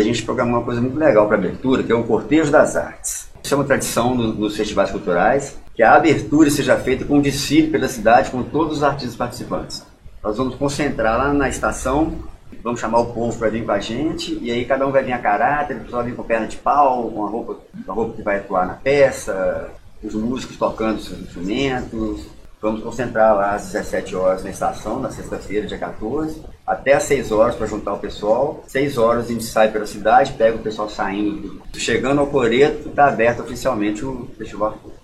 gente programou uma coisa muito legal para a abertura, que é o Cortejo das Artes. Isso é uma tradição nos festivais culturais, que a abertura seja feita com um desfile pela cidade com todos os artistas participantes. Nós vamos concentrar lá na estação, vamos chamar o povo para vir com a gente, e aí cada um vai vir a caráter, o pessoal vem com perna de pau, com a roupa que vai atuar na peça, os músicos tocando seus instrumentos. Vamos concentrar lá às 17 horas na estação, na sexta-feira, dia 14, até às 6 horas para juntar o pessoal. 6 horas a gente sai pela cidade, pega o pessoal saindo. Chegando ao Coreto, está aberto oficialmente o Festival Arthur.